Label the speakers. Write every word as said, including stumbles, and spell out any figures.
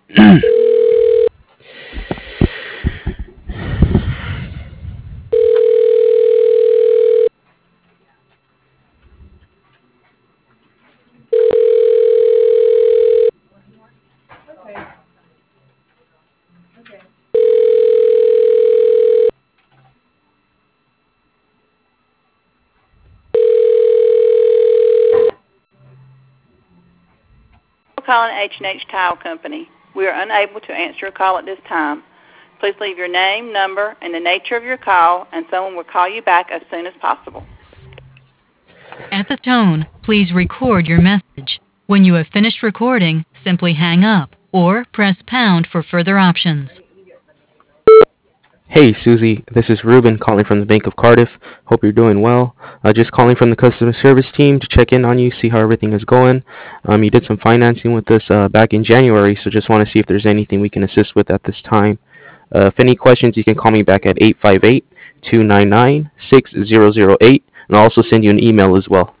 Speaker 1: Calling H and H Tile Company. We are unable to answer your call at this time. Please leave your name, number, and the nature of your call, and someone will call you back as soon as possible.
Speaker 2: At the tone, please record your message. When you have finished recording, simply hang up or press pound for further options.
Speaker 3: Hey, Susie, this is Ruben calling from the Bank of Cardiff. Hope you're doing well. Uh, just calling from the customer service team to check in on you, see how everything is going. Um, you did some financing with us uh, back in January, so just want to see if there's anything we can assist with at this time. Uh, if any questions, you can call me back at eight five eight, two nine nine, six zero zero eight, and I'll also send you an email as well.